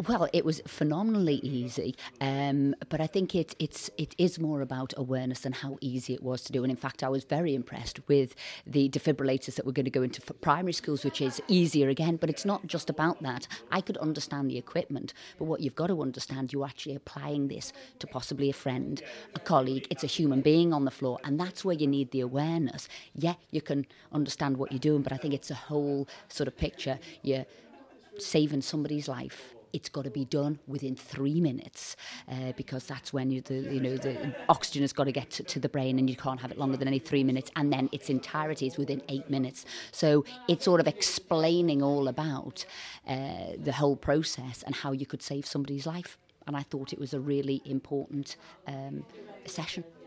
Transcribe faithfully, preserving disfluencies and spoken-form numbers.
Well, it was phenomenally easy, um, but I think it, it's it is more about awareness and how easy it was to do. And in fact, I was very impressed with the defibrillators that were going to go into f- primary schools, which is easier again. But it's not just about that. I could understand the equipment, but what you've got to understand, you're actually applying this to possibly a friend, a colleague. It's a human being on the floor, and that's where you need the awareness. Yeah, you can understand what you're doing, but I think it's a whole sort of picture. You're saving somebody's life. It's got to be done within three minutes uh, because that's when you, the you know the oxygen has got to get to, to the brain, and you can't have it longer than any three minutes. And then its entirety is within eight minutes. So it's sort of explaining all about uh, the whole process and how you could save somebody's life. And I thought it was a really important um, session.